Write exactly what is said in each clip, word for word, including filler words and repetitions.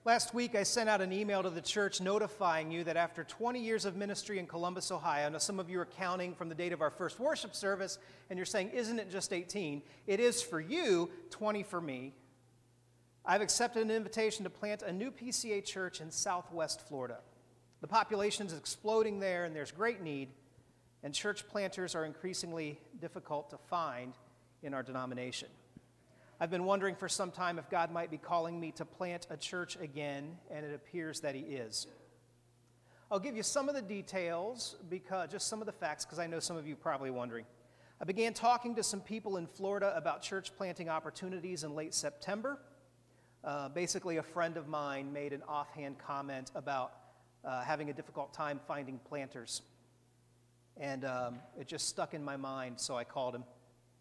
Last week, I sent out an email to the church notifying you that after twenty years of ministry in Columbus, Ohio, now some of you are counting from the date of our first worship service, and you're saying, isn't it just eighteen? It is for you, twenty for me. I've accepted an invitation to plant a new P C A church in Southwest Florida. The population is exploding there, and there's great need, and church planters are increasingly difficult to find in our denomination. I've been wondering for some time if God might be calling me to plant a church again, and it appears that he is. I'll give you some of the details, because just some of the facts, because I know some of you are probably wondering. I began talking to some people in Florida about church planting opportunities in late September. Uh, basically, a friend of mine made an offhand comment about uh, having a difficult time finding planters. And um, it just stuck in my mind, so I called him.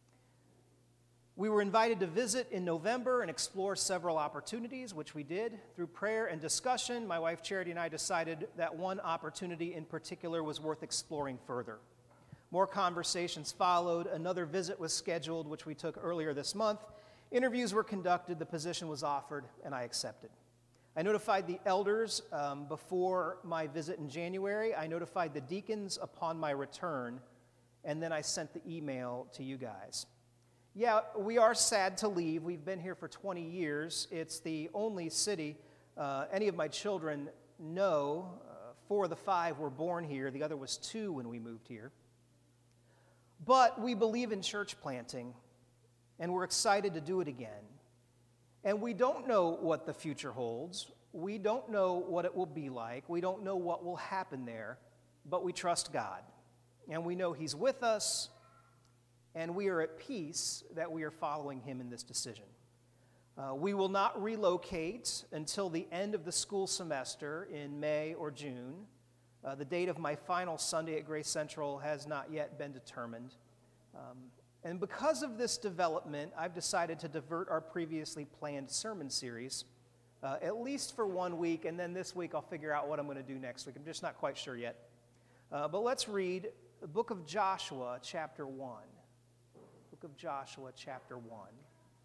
We were invited to visit in November and explore several opportunities, which we did. Through prayer and discussion, my wife Charity and I decided that one opportunity in particular was worth exploring further. More conversations followed. Another visit was scheduled, which we took earlier this month. Interviews were conducted, the position was offered, and I accepted. I notified the elders um, before my visit in January. I notified the deacons upon my return, and then I sent the email to you guys. Yeah, we are sad to leave. We've been here for twenty years. It's the only city uh, any of my children know. Uh, four of the five were born here. The other was two when we moved here. But we believe in church planting, and we're excited to do it again. And we don't know what the future holds. We don't know what it will be like. We don't know what will happen there, but we trust God. And we know he's with us, and we are at peace that we are following him in this decision. Uh, we will not relocate until the end of the school semester in May or June. Uh, the date of my final Sunday at Grace Central has not yet been determined. Um, and because of this development, I've decided to divert our previously planned sermon series, uh, at least for one week, and then this week I'll figure out what I'm going to do next week. I'm just not quite sure yet. Uh, but let's read the book of Joshua, chapter one. Book of Joshua, chapter one.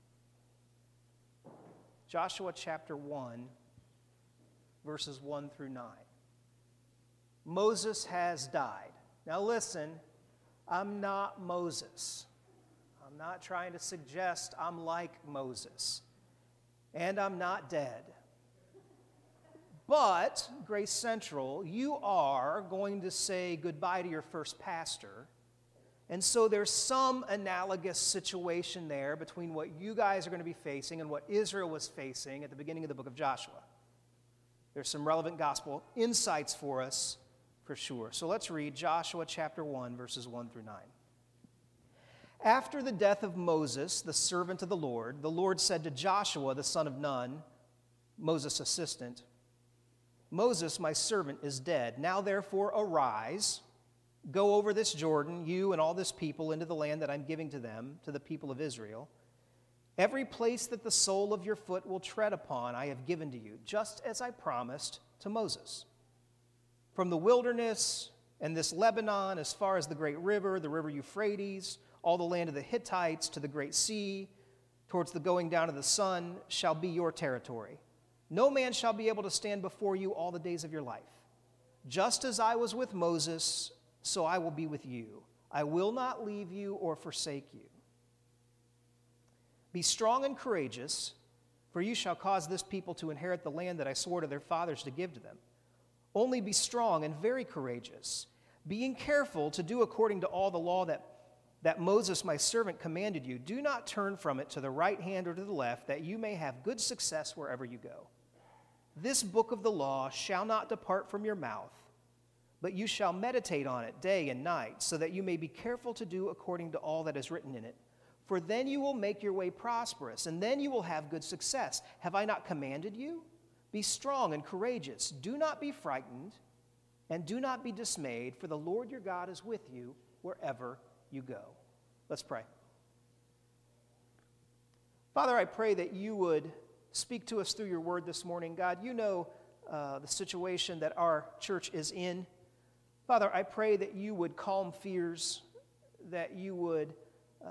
Joshua, chapter one, verses one through nine. Moses has died. Now listen, I'm not Moses. I'm not trying to suggest I'm like Moses. And I'm not dead. But, Grace Central, you are going to say goodbye to your first pastor. And so there's some analogous situation there between what you guys are going to be facing and what Israel was facing at the beginning of the book of Joshua. There's some relevant gospel insights for us, for sure. So let's read Joshua chapter one, verses one through nine. After the death of Moses, the servant of the Lord, the Lord said to Joshua, the son of Nun, Moses' assistant, Moses, my servant, is dead. Now therefore arise, go over this Jordan, you and all this people, into the land that I'm giving to them, to the people of Israel. Every place that the sole of your foot will tread upon, I have given to you, just as I promised to Moses. From the wilderness and this Lebanon, as far as the great river, the river Euphrates, all the land of the Hittites to the great sea, towards the going down of the sun, shall be your territory. No man shall be able to stand before you all the days of your life. Just as I was with Moses, so I will be with you. I will not leave you or forsake you. Be strong and courageous, for you shall cause this people to inherit the land that I swore to their fathers to give to them. Only be strong and very courageous, being careful to do according to all the law that, that Moses my servant commanded you. Do not turn from it to the right hand or to the left, that you may have good success wherever you go. This book of the law shall not depart from your mouth, but you shall meditate on it day and night, so that you may be careful to do according to all that is written in it. For then you will make your way prosperous, and then you will have good success. Have I not commanded you? Be strong and courageous. Do not be frightened, and do not be dismayed, for the Lord your God is with you wherever you go. Let's pray. Father, I pray that you would speak to us through your word this morning. God, you know uh, the situation that our church is in. Father, I pray that you would calm fears, that you would, um,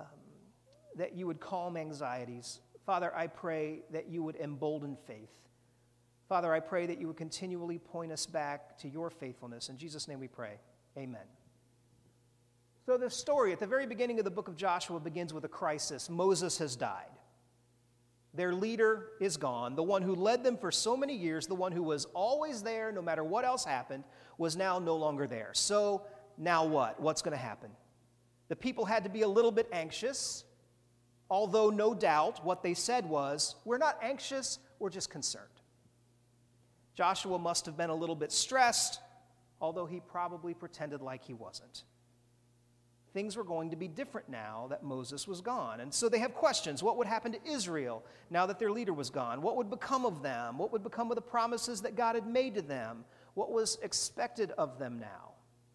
that you would calm anxieties. Father, I pray that you would embolden faith. Father, I pray that you would continually point us back to your faithfulness. In Jesus' name we pray. Amen. So the story at the very beginning of the book of Joshua begins with a crisis. Moses has died. Their leader is gone. The one who led them for so many years, the one who was always there no matter what else happened, was now no longer there. So now what? What's going to happen? The people had to be a little bit anxious, although no doubt what they said was, we're not anxious, we're just concerned. Joshua must have been a little bit stressed, although he probably pretended like he wasn't. Things were going to be different now that Moses was gone. And so they have questions. What would happen to Israel now that their leader was gone? What would become of them? What would become of the promises that God had made to them? What was expected of them now?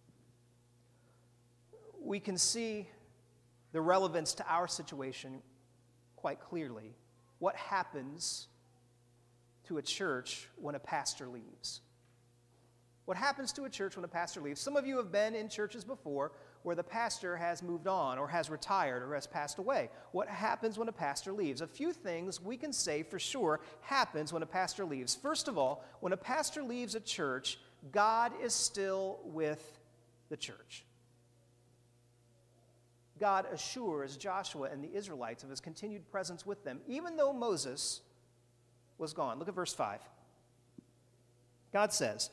We can see the relevance to our situation quite clearly. What happens to a church when a pastor leaves? What happens to a church when a pastor leaves? Some of you have been in churches before where the pastor has moved on or has retired or has passed away. What happens when a pastor leaves? A few things we can say for sure happens when a pastor leaves. First of all, when a pastor leaves a church, God is still with the church. God assures Joshua and the Israelites of his continued presence with them, even though Moses was gone. Look at verse five. God says,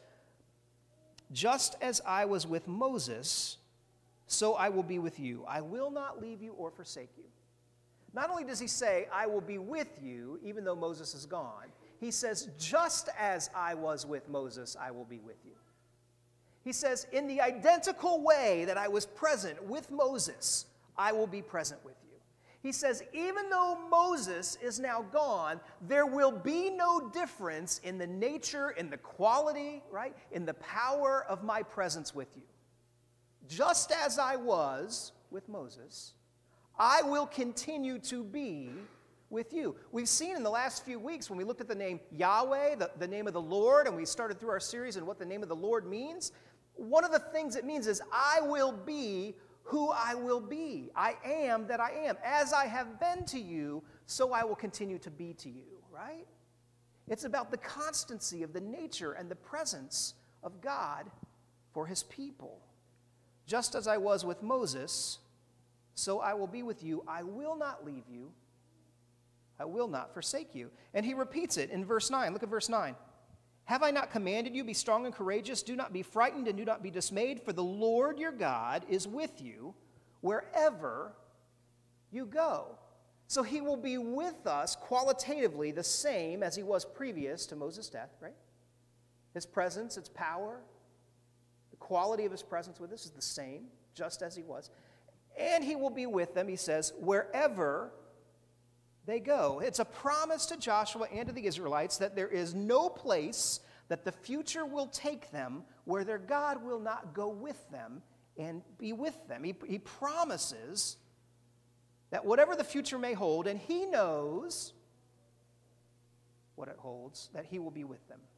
"Just as I was with Moses, so I will be with you. I will not leave you or forsake you." Not only does he say, I will be with you, even though Moses is gone, he says, just as I was with Moses, I will be with you. He says, in the identical way that I was present with Moses, I will be present with you. He says, even though Moses is now gone, there will be no difference in the nature, in the quality, right, in the power of my presence with you. Just as I was with Moses, I will continue to be with you. We've seen in the last few weeks when we looked at the name Yahweh, the, the name of the Lord, and we started through our series and what the name of the Lord means, one of the things it means is I will be who I will be. I am that I am. As I have been to you, so I will continue to be to you, right? It's about the constancy of the nature and the presence of God for his people. Just as I was with Moses, so I will be with you. I will not leave you. I will not forsake you. And he repeats it in verse nine. Look at verse nine. Have I not commanded you, be strong and courageous? Do not be frightened and do not be dismayed, for the Lord your God is with you wherever you go. So he will be with us qualitatively the same as he was previous to Moses' death, right? His presence, its power, the quality of his presence with us is the same, just as he was. And he will be with them, he says, wherever they go. It's a promise to Joshua and to the Israelites that there is no place that the future will take them where their God will not go with them and be with them. He, he promises that whatever the future may hold, and he knows what it holds, that he will be with them.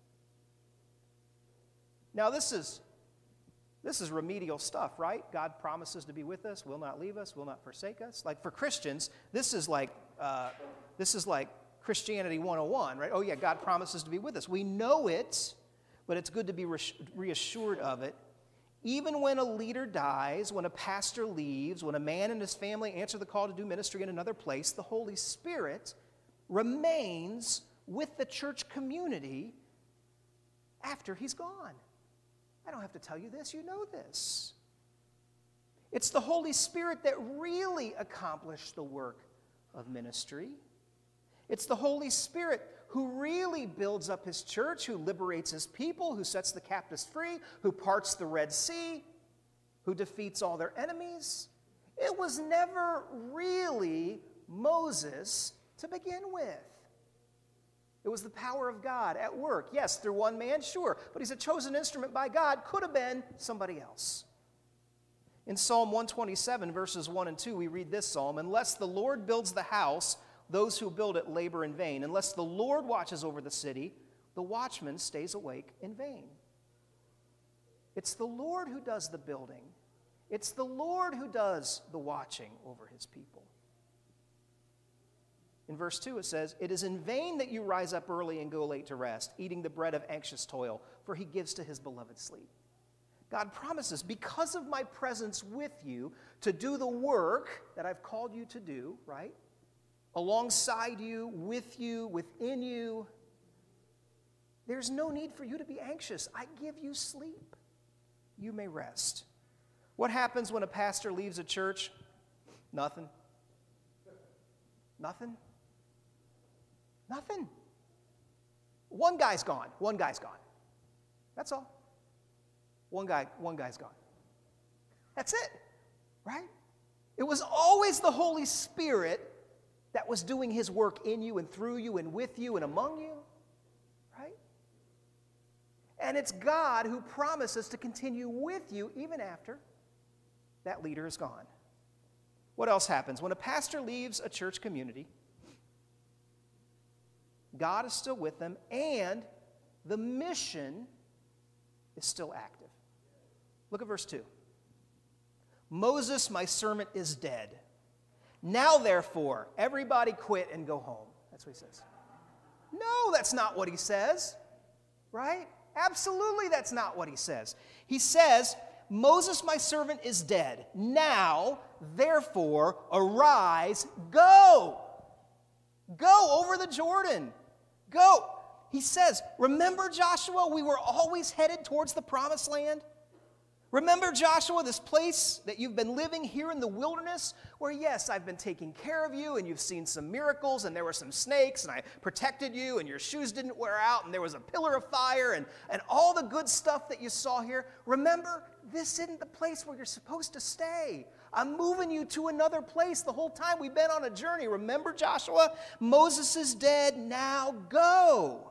Now this is, this is remedial stuff, right? God promises to be with us, will not leave us, will not forsake us. Like for Christians, this is like Uh, this is like Christianity one oh one, right? Oh yeah, God promises to be with us. We know it, but it's good to be reassured of it. Even when a leader dies, when a pastor leaves, when a man and his family answer the call to do ministry in another place, the Holy Spirit remains with the church community after he's gone. I don't have to tell you this, you know this. It's the Holy Spirit that really accomplished the work of ministry. It's the Holy Spirit who really builds up his church, who liberates his people, who sets the captives free, who parts the Red Sea, who defeats all their enemies. It was never really Moses to begin with. It was the power of God at work. Yes, through one man, sure, but he's a chosen instrument by God. Could have been somebody else. In Psalm one twenty-seven, verses one and two, we read this psalm, unless the Lord builds the house, those who build it labor in vain. Unless the Lord watches over the city, the watchman stays awake in vain. It's the Lord who does the building. It's the Lord who does the watching over his people. In verse two it says, "It is in vain that you rise up early and go late to rest, eating the bread of anxious toil, for he gives to his beloved sleep." God promises, because of my presence with you, to do the work that I've called you to do, right? Alongside you, with you, within you. There's no need for you to be anxious. I give you sleep. You may rest. What happens when a pastor leaves a church? Nothing. Nothing. Nothing. One guy's gone. One guy's gone. That's all. One guy, one guy's gone. That's it, right? It was always the Holy Spirit that was doing his work in you and through you and with you and among you, right? And it's God who promises to continue with you even after that leader is gone. What else happens? When a pastor leaves a church community, God is still with them and the mission is still active. Look at verse two. "Moses, my servant, is dead. Now, therefore, everybody quit and go home." That's what he says. No, that's not what he says, right? Absolutely, that's not what he says. He says, "Moses, my servant, is dead. Now, therefore, arise, go. Go over the Jordan. Go." He says, remember, Joshua, we were always headed towards the promised land? Remember, Joshua, this place that you've been living here in the wilderness, where, yes, I've been taking care of you, and you've seen some miracles, and there were some snakes, and I protected you, and your shoes didn't wear out, and there was a pillar of fire, and, and all the good stuff that you saw here. Remember, this isn't the place where you're supposed to stay. I'm moving you to another place the whole time we've been on a journey. Remember, Joshua? Moses is dead, now go.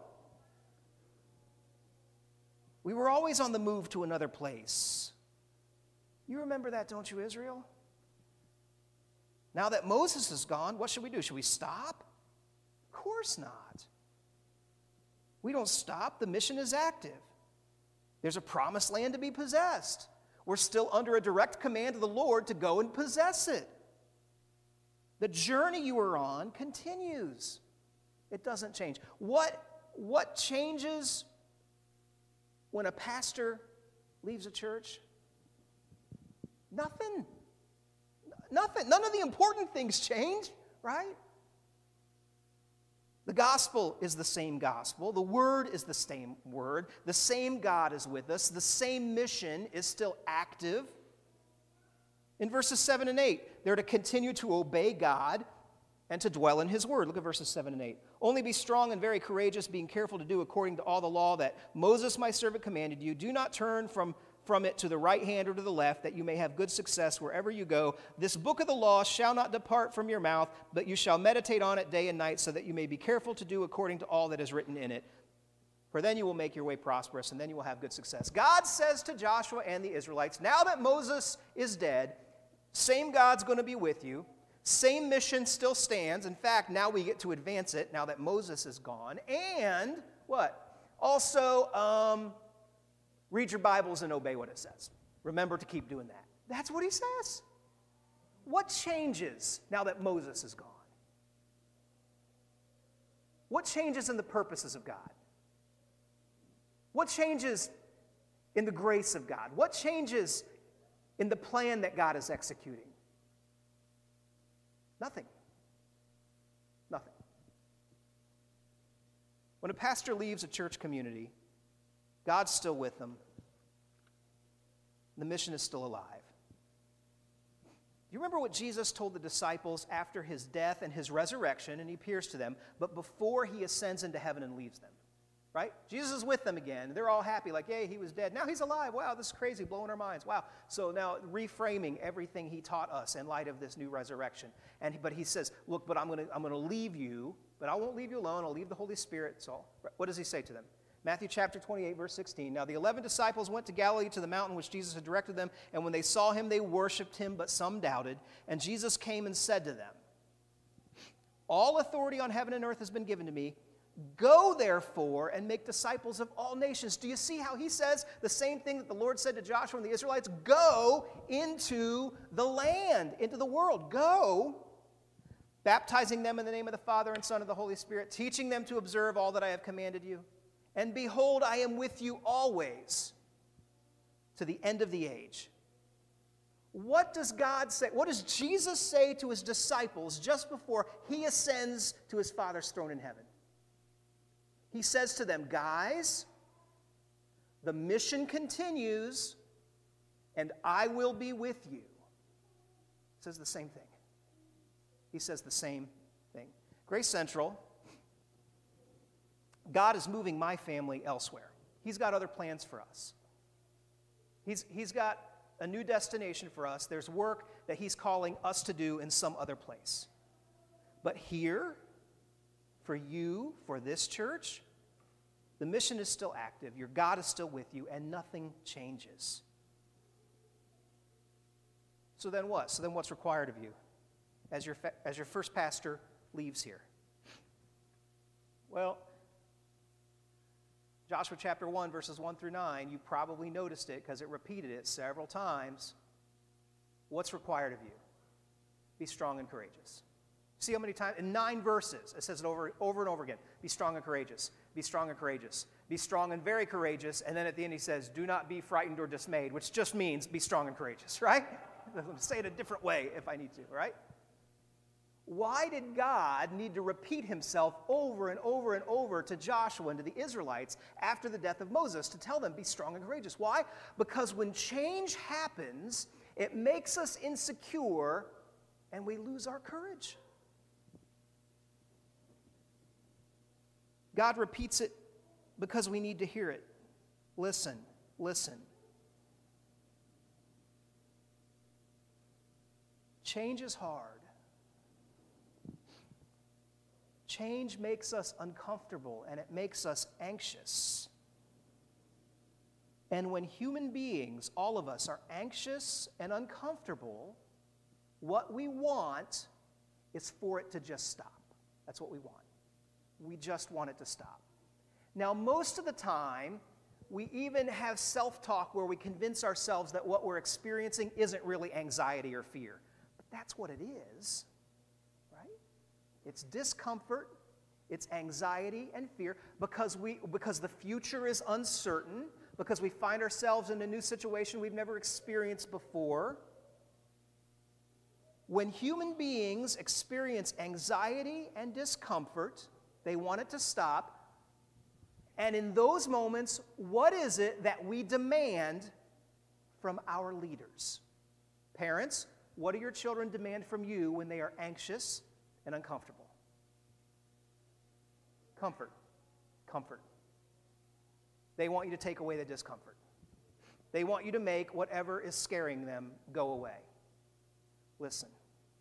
We were always on the move to another place. You remember that, don't you, Israel? Now that Moses is gone, what should we do? Should we stop? Of course not. We don't stop. The mission is active. There's a promised land to be possessed. We're still under a direct command of the Lord to go and possess it. The journey you are on continues. It doesn't change. What, what changes when a pastor leaves a church? Nothing. Nothing. None of the important things change, right? The gospel is the same gospel. The word is the same word. The same God is with us. The same mission is still active. In verses seven and eight, they're to continue to obey God and to dwell in his word. Look at verses seven and eight. "Only be strong and very courageous, being careful to do according to all the law that Moses my servant commanded you. Do not turn from, from it to the right hand or to the left, that you may have good success wherever you go. This book of the law shall not depart from your mouth, but you shall meditate on it day and night, so that you may be careful to do according to all that is written in it. For then you will make your way prosperous, and then you will have good success." God says to Joshua and the Israelites, now that Moses is dead, same God's going to be with you. Same mission still stands. In fact, now we get to advance it now that Moses is gone. And what? Also, um, read your Bibles and obey what it says. Remember to keep doing that. That's what he says. What changes now that Moses is gone? What changes in the purposes of God? What changes in the grace of God? What changes in the plan that God is executing? Nothing. Nothing. When a pastor leaves a church community, God's still with them. The mission is still alive. You remember what Jesus told the disciples after his death and his resurrection, and he appears to them, but before he ascends into heaven and leaves them, right? Jesus is with them again. They're all happy, like, hey, he was dead. Now he's alive. Wow, this is crazy, blowing our minds. Wow. So now reframing everything he taught us in light of this new resurrection. And But he says, look, but I'm going to I'm going to leave you, but I won't leave you alone. I'll leave the Holy Spirit. So what does he say to them? Matthew chapter twenty-eight, verse sixteen. "Now the eleven disciples went to Galilee to the mountain which Jesus had directed them, and when they saw him, they worshipped him, but some doubted. And Jesus came and said to them, 'All authority on heaven and earth has been given to me. Go, therefore, and make disciples of all nations.'" Do you see how he says the same thing that the Lord said to Joshua and the Israelites? Go into the land, into the world. Go, baptizing them in the name of the Father and Son and the Holy Spirit, teaching them to observe all that I have commanded you. And behold, I am with you always to the end of the age. What does God say? What does Jesus say to his disciples just before he ascends to his Father's throne in heaven? He says to them, guys, the mission continues, and I will be with you. He says the same thing. He says the same thing. Grace Central, God is moving my family elsewhere. He's got other plans for us. He's, he's got a new destination for us. There's work that he's calling us to do in some other place. But here, for you, for this church, the mission is still active. Your God is still with you, and nothing changes. So then what? So then what's required of you as your, fa- as your first pastor leaves here? Well, Joshua chapter one, verses one through nine, you probably noticed it because it repeated it several times. What's required of you? Be strong and courageous. See how many times? In nine verses, it says it over, over and over again. Be strong and courageous. Be strong and courageous. Be strong and very courageous. And then at the end he says, do not be frightened or dismayed, which just means be strong and courageous, right? I'm going to say it a different way if I need to, right? Why did God need to repeat himself over and over and over to Joshua and to the Israelites after the death of Moses to tell them, be strong and courageous? Why? Because when change happens, it makes us insecure and we lose our courage. God repeats it because we need to hear it. Listen, listen. Change is hard. Change makes us uncomfortable and it makes us anxious. And when human beings, all of us, are anxious and uncomfortable, what we want is for it to just stop. That's what we want. We just want it to stop. Now, most of the time, we even have self-talk where we convince ourselves that what we're experiencing isn't really anxiety or fear. But that's what it is. It's discomfort, it's anxiety and fear because we because the future is uncertain, because we find ourselves in a new situation we've never experienced before. When human beings experience anxiety and discomfort, they want it to stop. And in those moments, what is it that we demand from our leaders? Parents, what do your children demand from you when they are anxious and uncomfortable? Comfort. Comfort. They want you to take away the discomfort. They want you to make whatever is scaring them go away. Listen.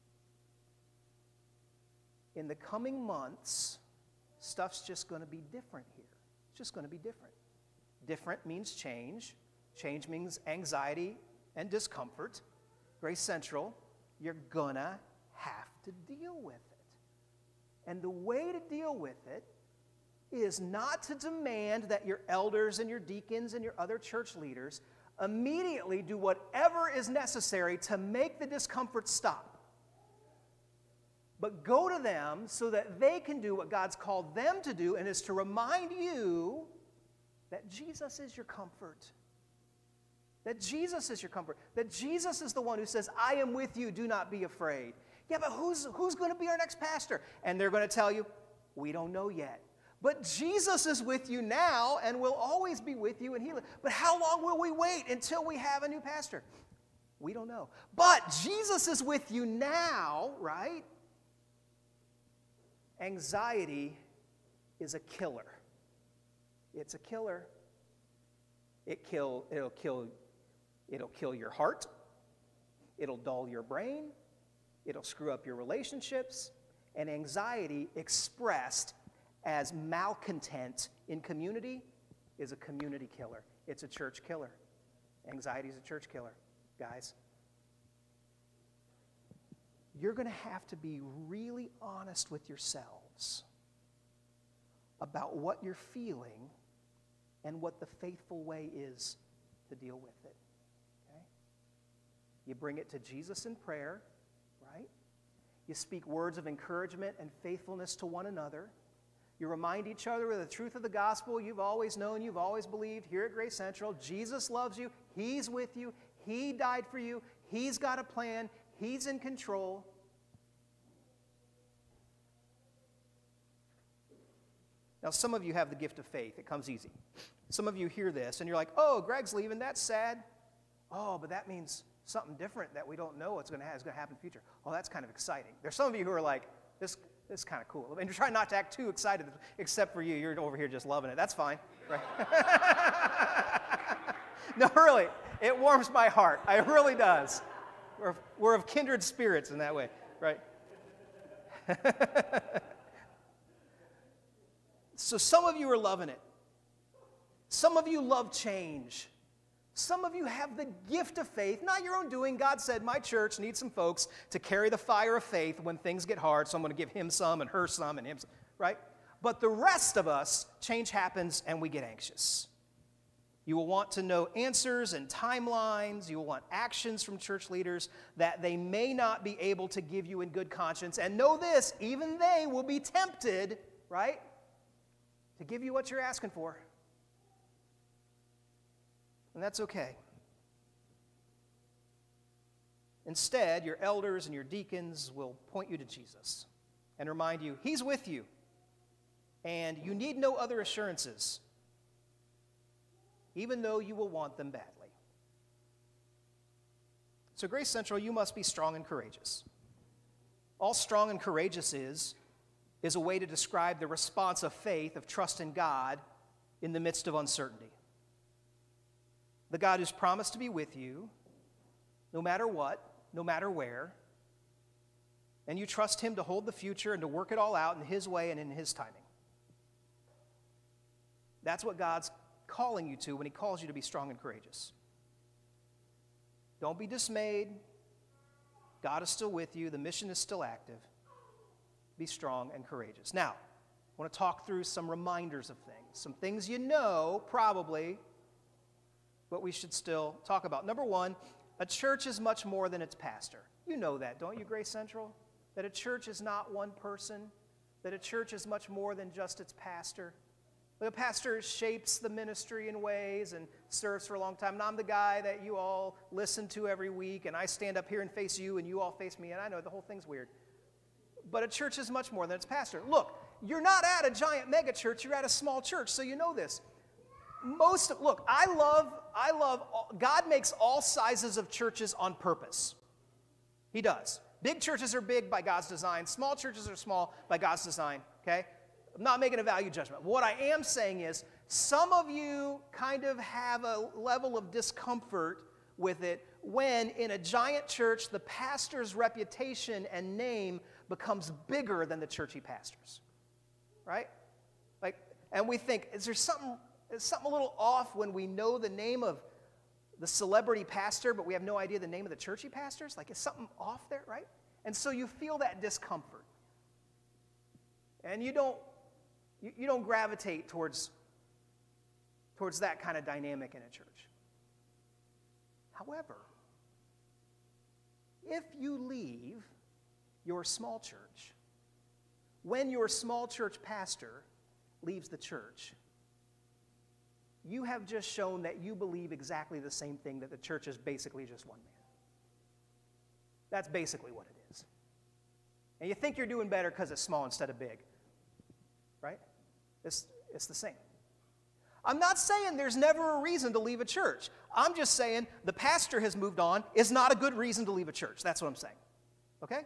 In the coming months, stuff's just going to be different here. It's just going to be different. Different means change. Change means anxiety and discomfort. Grace Central, you're going to have to deal with it. And the way to deal with it is not to demand that your elders and your deacons and your other church leaders immediately do whatever is necessary to make the discomfort stop. But go to them so that they can do what God's called them to do, and is to remind you that Jesus is your comfort. That Jesus is your comfort. That Jesus is the one who says, I am with you, do not be afraid. Yeah, but who's, who's going to be our next pastor? And they're going to tell you, we don't know yet. But Jesus is with you now and will always be with you. And he, but how long will we wait until we have a new pastor? We don't know. But Jesus is with you now, right? Anxiety is a killer. It's a killer. It kill, it'll kill, it'll kill your heart. It'll dull your brain. It'll screw up your relationships. And anxiety expressed as malcontent in community is a community killer. It's a church killer. Anxiety is a church killer, guys. You're going to have to be really honest with yourselves about what you're feeling and what the faithful way is to deal with it. Okay? You bring it to Jesus in prayer, right? You speak words of encouragement and faithfulness to one another. You remind each other of the truth of the gospel you've always known, you've always believed here at Grace Central. Jesus loves you. He's with you. He died for you. He's got a plan. He's in control. Now, some of you have the gift of faith. It comes easy. Some of you hear this, and you're like, oh, Greg's leaving. That's sad. Oh, but that means something different that we don't know what's going to happen, is going to happen in the future. Oh, that's kind of exciting. There's some of you who are like, this, this is kind of cool. And you're trying not to act too excited, except for you. You're over here just loving it. That's fine. Right? No, really. It warms my heart. It really does. We're, we're of kindred spirits in that way, right? So some of you are loving it. Some of you love change. Some of you have the gift of faith, not your own doing. God said, my church needs some folks to carry the fire of faith when things get hard, so I'm going to give him some and her some and him some, right? But the rest of us, change happens and we get anxious. You will want to know answers and timelines. You will want actions from church leaders that they may not be able to give you in good conscience. And know this, even they will be tempted, right, to give you what you're asking for. And that's okay. Instead, your elders and your deacons will point you to Jesus and remind you, he's with you, and you need no other assurances, even though you will want them badly. So, Grace Central, you must be strong and courageous. All strong and courageous is, is a way to describe the response of faith, of trust in God in the midst of uncertainty. The God who's promised to be with you, no matter what, no matter where, and you trust him to hold the future and to work it all out in his way and in his timing. That's what God's calling you to when he calls you to be strong and courageous. Don't be dismayed. God is still with you. The mission is still active. Be strong and courageous. Now, I want to talk through some reminders of things, some things you know probably, but we should still talk about. Number one, a church is much more than its pastor. You know that, don't you, Grace Central? That a church is not one person, that a church is much more than just its pastor. The pastor shapes the ministry in ways and serves for a long time. And I'm the guy that you all listen to every week, and I stand up here and face you, and you all face me, and I know the whole thing's weird. But a church is much more than its pastor. Look, you're not at a giant mega church, you're at a small church, so you know this. Most, look, I love, I love, God makes all sizes of churches on purpose. He does. Big churches are big by God's design. Small churches are small by God's design, okay? I'm not making a value judgment. What I am saying is some of you kind of have a level of discomfort with it when in a giant church the pastor's reputation and name becomes bigger than the church he pastors, right? Like, and we think, is there something, is something a little off when we know the name of the celebrity pastor, but we have no idea the name of the church he pastors? Like, is something off there, right? And so you feel that discomfort. And you don't, you, you don't gravitate towards, towards that kind of dynamic in a church. However, if you leave your small church, when your small church pastor leaves the church, you have just shown that you believe exactly the same thing, that the church is basically just one man. That's basically what it is. And you think you're doing better because it's small instead of big, right? It's, it's the same. I'm not saying there's never a reason to leave a church. I'm just saying the pastor has moved on is not a good reason to leave a church. That's what I'm saying, okay?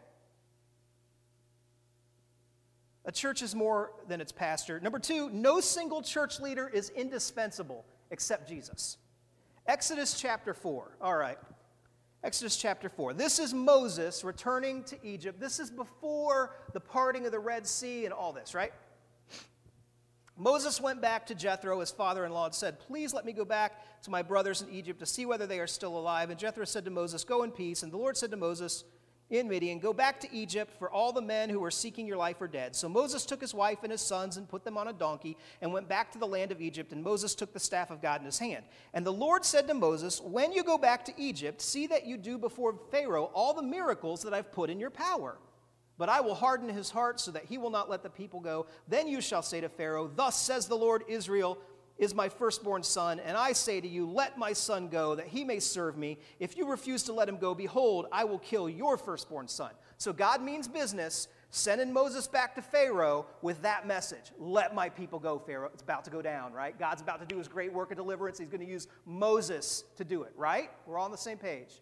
A church is more than its pastor. Number two, no single church leader is indispensable except Jesus. Exodus chapter four. All right. Exodus chapter four. This is Moses returning to Egypt. This is before the parting of the Red Sea and all this, right? Moses went back to Jethro, his father-in-law, and said, "Please let me go back to my brothers in Egypt to see whether they are still alive." And Jethro said to Moses, "Go in peace." And the Lord said to Moses in Midian, "Go back to Egypt, for all the men who are seeking your life are dead." So Moses took his wife and his sons and put them on a donkey and went back to the land of Egypt, and Moses took the staff of God in his hand. And the Lord said to Moses, "When you go back to Egypt, see that you do before Pharaoh all the miracles that I've put in your power. But I will harden his heart so that he will not let the people go. Then you shall say to Pharaoh, thus says the Lord, Israel is my firstborn son, and I say to you, let my son go, that he may serve me. If you refuse to let him go, behold, I will kill your firstborn son. So God means business, sending Moses back to Pharaoh with that message. Let my people go, Pharaoh. It's about to go down, right? God's about to do his great work of deliverance. He's going to use Moses to do it, right? We're all on the same page.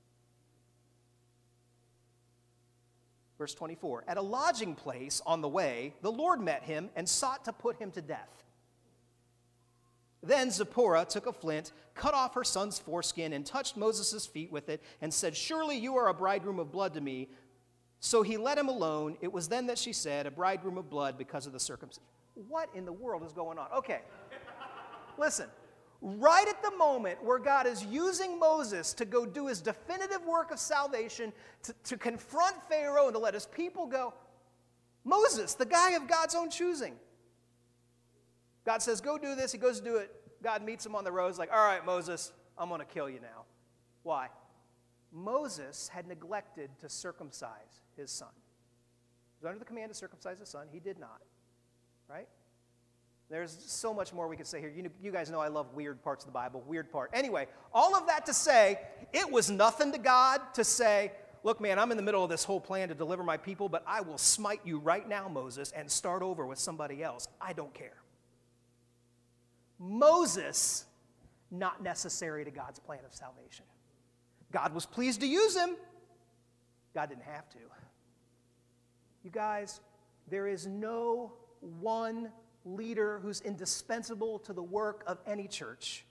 Verse twenty-four, at a lodging place on the way, the Lord met him and sought to put him to death. Then Zipporah took a flint, cut off her son's foreskin, and touched Moses' feet with it, and said, surely you are a bridegroom of blood to me. So he let him alone. It was then that she said, a bridegroom of blood because of the circumcision. What in the world is going on? Okay, listen. Right at the moment where God is using Moses to go do his definitive work of salvation, to, to confront Pharaoh and to let his people go, Moses, the guy of God's own choosing, God says, go do this. He goes to do it. God meets him on the road. He's like, all right, Moses, I'm going to kill you now. Why? Moses had neglected to circumcise his son. He was under the command to circumcise his son. He did not, right? There's so much more we could say here. You, know, you guys know I love weird parts of the Bible, weird part. Anyway, all of that to say, it was nothing to God to say, look, man, I'm in the middle of this whole plan to deliver my people, but I will smite you right now, Moses, and start over with somebody else. I don't care. Moses, not necessary to God's plan of salvation. God was pleased to use him. God didn't have to. You guys, there is no one leader who's indispensable to the work of any church.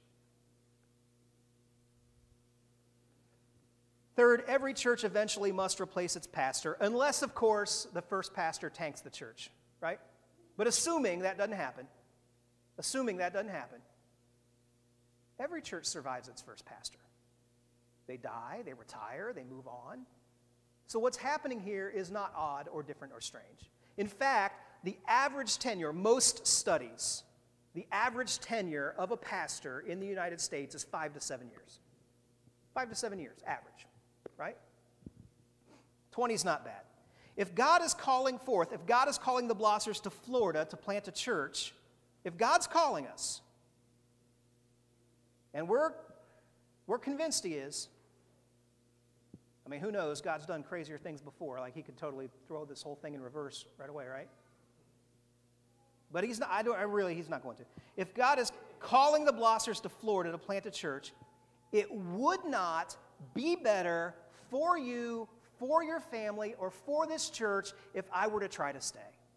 Third, every church eventually must replace its pastor, unless, of course, the first pastor tanks the church, right? But assuming that doesn't happen, assuming that doesn't happen, every church survives its first pastor. They die, they retire, they move on. So what's happening here is not odd or different or strange. In fact, the average tenure, most studies, the average tenure of a pastor in the United States is five to seven years. Five to seven years, average, right? twenty is not bad. If God is calling forth, if God is calling the Blossers to Florida to plant a church, if God's calling us, and we're, we're convinced he is, I mean, who knows? God's done crazier things before. Like, he could totally throw this whole thing in reverse right away, right? But he's not, I don't, I really, he's not going to. If God is calling the Blossers to Florida to plant a church, it would not be better for you, for your family, or for this church if I were to try to stay.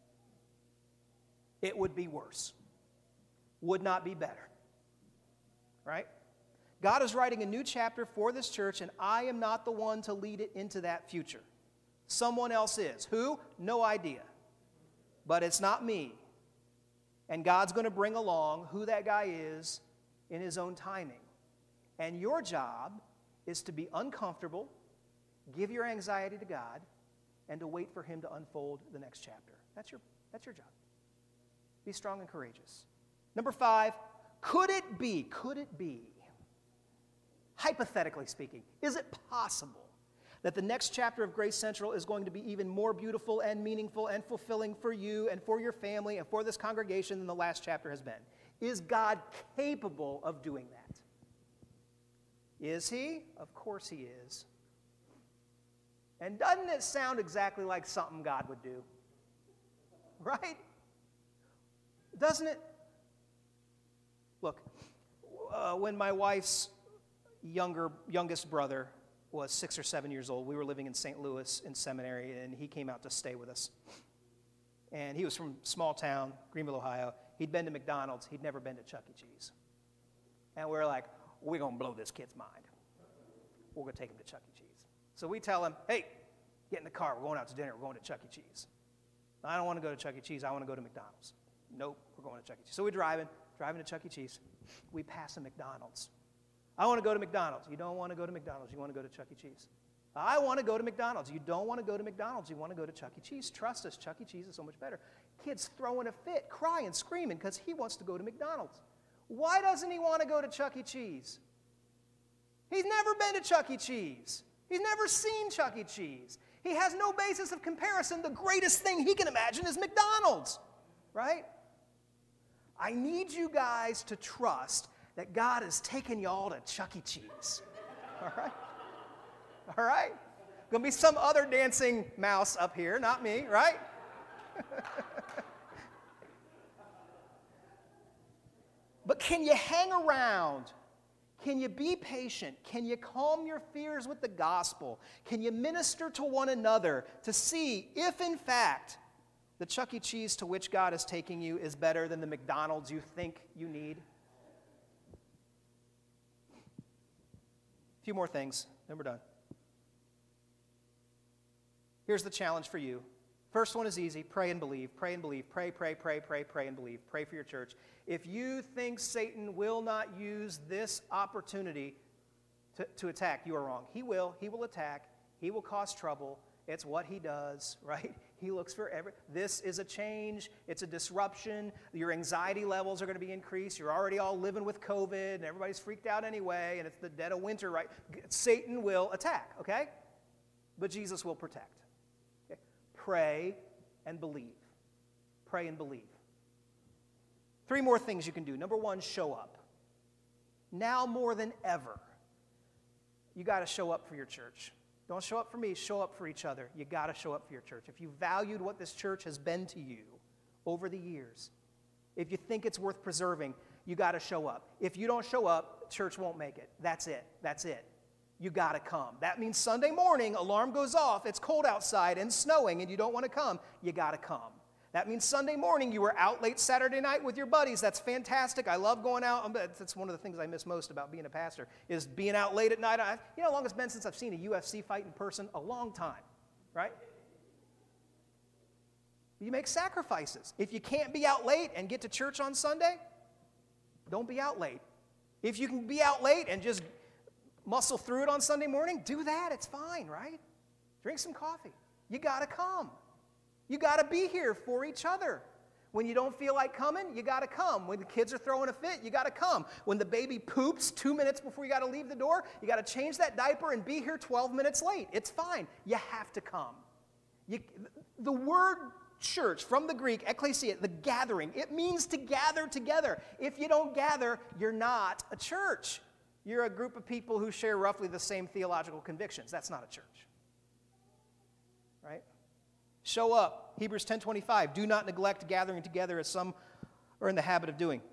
It would be worse. Would not be better. Right? God is writing a new chapter for this church, and I am not the one to lead it into that future. Someone else is. Who? No idea. But it's not me. And God's going to bring along who that guy is in his own timing. And your job is to be uncomfortable, give your anxiety to God, and to wait for him to unfold the next chapter. That's your, that's your job. Be strong and courageous. Number five, could it be, could it be, hypothetically speaking, is it possible that the next chapter of Grace Central is going to be even more beautiful and meaningful and fulfilling for you and for your family and for this congregation than the last chapter has been? Is God capable of doing that? Is he? Of course he is. And doesn't it sound exactly like something God would do? Right? Doesn't it? Look, uh, when my wife's younger, youngest brother was six or seven years old, we were living in Saint Louis in seminary, and he came out to stay with us. And he was from small town, Greenville, Ohio. He'd been to McDonald's. He'd never been to Chuck E. Cheese. And we we're like, we're going to blow this kid's mind. We're going to take him to Chuck E. Cheese. So we tell him, hey, get in the car. We're going out to dinner. We're going to Chuck E. Cheese. I don't want to go to Chuck E. Cheese. I want to go to McDonald's. Nope, we're going to Chuck E. Cheese. So we're driving, driving to Chuck E. Cheese. We pass a McDonald's. I want to go to McDonald's. You don't want to go to McDonald's. You want to go to Chuck E. Cheese. I want to go to McDonald's. You don't want to go to McDonald's. You want to go to Chuck E. Cheese. Trust us, Chuck E. Cheese is so much better. Kid's throwing a fit, crying, screaming because he wants to go to McDonald's. Why doesn't he want to go to Chuck E. Cheese? He's never been to Chuck E. Cheese. He's never seen Chuck E. Cheese. He has no basis of comparison. The greatest thing he can imagine is McDonald's, right? I need you guys to trust that God has taken y'all to Chuck E. Cheese, all right? All right? Gonna be some other dancing mouse up here, not me, right? But can you hang around? Can you be patient? Can you calm your fears with the gospel? Can you minister to one another to see if, in fact, the Chuck E. Cheese to which God is taking you is better than the McDonald's you think you need? A few more things, then we're done. Here's the challenge for you. First one is easy. Pray and believe. Pray and believe. Pray, pray, pray, pray, pray and believe. Pray for your church. If you think Satan will not use this opportunity to, to attack, you are wrong. He will. He will attack. He will cause trouble. It's what he does, right? He looks for every... This is a change. It's a disruption. Your anxiety levels are going to be increased. You're already all living with COVID, and everybody's freaked out anyway, and it's the dead of winter, right? Satan will attack, okay? But Jesus will protect. Okay? Pray and believe. Pray and believe. Three more things you can do. Number one, show up. Now more than ever, you got to show up for your church. Don't show up for me, show up for each other. You got to show up for your church. If you valued what this church has been to you over the years, if you think it's worth preserving, you got to show up. If you don't show up, church won't make it. That's it. That's it. You got to come. That means Sunday morning, alarm goes off, it's cold outside and snowing, and you don't want to come. You got to come. That means Sunday morning, you were out late Saturday night with your buddies. That's fantastic. I love going out. That's one of the things I miss most about being a pastor, is being out late at night. I, you know how long it's been since I've seen a U F C fight in person? A long time, right? You make sacrifices. If you can't be out late and get to church on Sunday, don't be out late. If you can be out late and just muscle through it on Sunday morning, do that. It's fine, right? Drink some coffee. You got to come. You got to be here for each other. When you don't feel like coming, you got to come. When the kids are throwing a fit, you got to come. When the baby poops two minutes before you got to leave the door, you got to change that diaper and be here twelve minutes late. It's fine. You have to come. You, the word church, from the Greek, ekklesia, the gathering, it means to gather together. If you don't gather, you're not a church. You're a group of people who share roughly the same theological convictions. That's not a church. Right? Show up. Hebrews ten twenty-five. Do not neglect gathering together as some are in the habit of doing.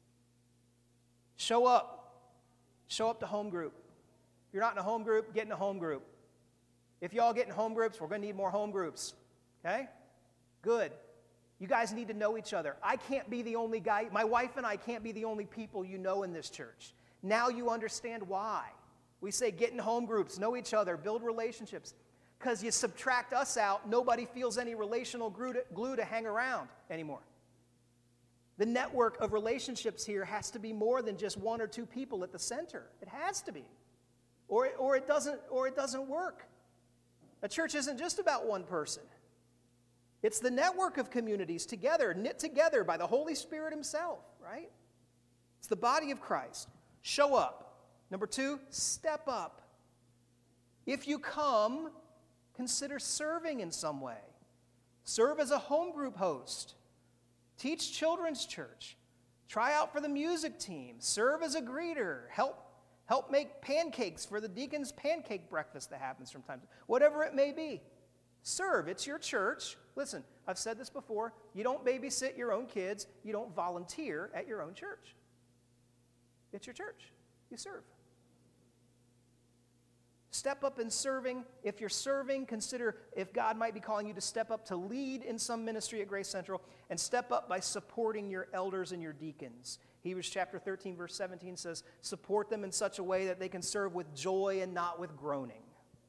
Show up. Show up to home group. If you're not in a home group, get in a home group. If y'all get in home groups, we're going to need more home groups. Okay? Good. You guys need to know each other. I can't be the only guy. My wife and I can't be the only people you know in this church. Now you understand why. We say get in home groups, know each other, build relationships. Because you subtract us out, nobody feels any relational glue to, glue to hang around anymore. The network of relationships here has to be more than just one or two people at the center. It has to be. Or, it, or, it doesn't, or it doesn't work. A church isn't just about one person. It's the network of communities together, knit together by the Holy Spirit himself, right? It's the body of Christ. Show up. Number two, step up. If you come, consider serving in some way. Serve as a home group host. Teach children's church. Try out for the music team. Serve as a greeter. Help, help make pancakes for the deacon's pancake breakfast that happens from time to time. Whatever it may be. Serve. It's your church. Listen, I've said this before. You don't babysit your own kids. You don't volunteer at your own church. It's your church. You serve. Step up in serving. If you're serving, consider if God might be calling you to step up to lead in some ministry at Grace Central, and step up by supporting your elders and your deacons. Hebrews chapter thirteen, verse seventeen says, support them in such a way that they can serve with joy and not with groaning.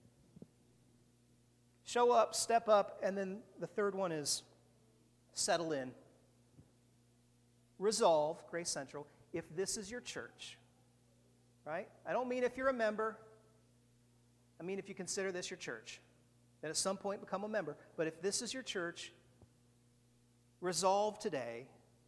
Show up, step up, and then the third one is settle in. Resolve, Grace Central, if this is your church, right? I don't mean if you're a member. I mean if you consider this your church, that at some point become a member. But if this is your church, resolve today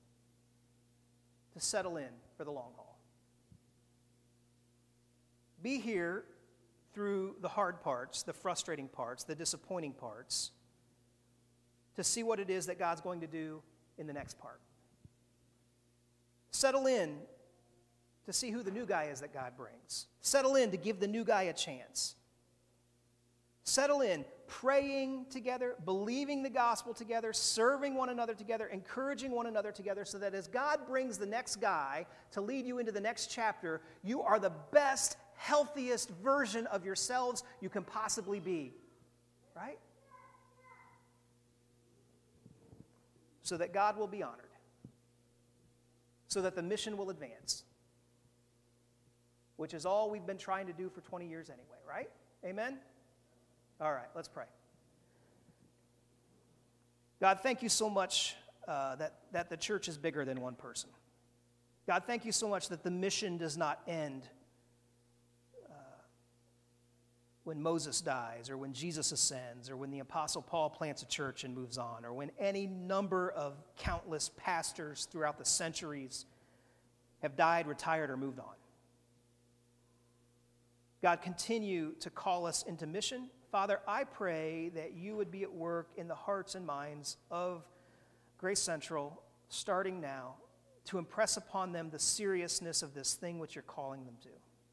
to settle in for the long haul. Be here through the hard parts, the frustrating parts, the disappointing parts, to see what it is that God's going to do in the next part. Settle in to see who the new guy is that God brings. Settle in to give the new guy a chance. Settle in, praying together, believing the gospel together, serving one another together, encouraging one another together, so that as God brings the next guy to lead you into the next chapter, you are the best, healthiest version of yourselves you can possibly be. Right? So that God will be honored. So that the mission will advance. Which is all we've been trying to do for twenty years anyway, right? Amen? All right, let's pray. God, thank you so much uh, that, that the church is bigger than one person. God, thank you so much that the mission does not end uh, when Moses dies, or when Jesus ascends, or when the Apostle Paul plants a church and moves on, or when any number of countless pastors throughout the centuries have died, retired, or moved on. God, continue to call us into mission. Father, I pray that you would be at work in the hearts and minds of Grace Central, starting now, to impress upon them the seriousness of this thing which you're calling them to.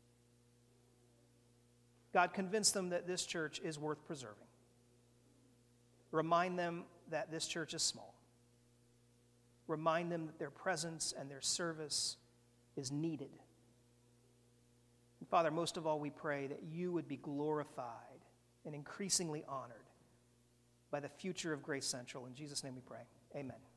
God, convince them that this church is worth preserving. Remind them that this church is small. Remind them that their presence and their service is needed. And Father, most of all, we pray that you would be glorified and increasingly honored by the future of Grace Central. In Jesus' name we pray. Amen.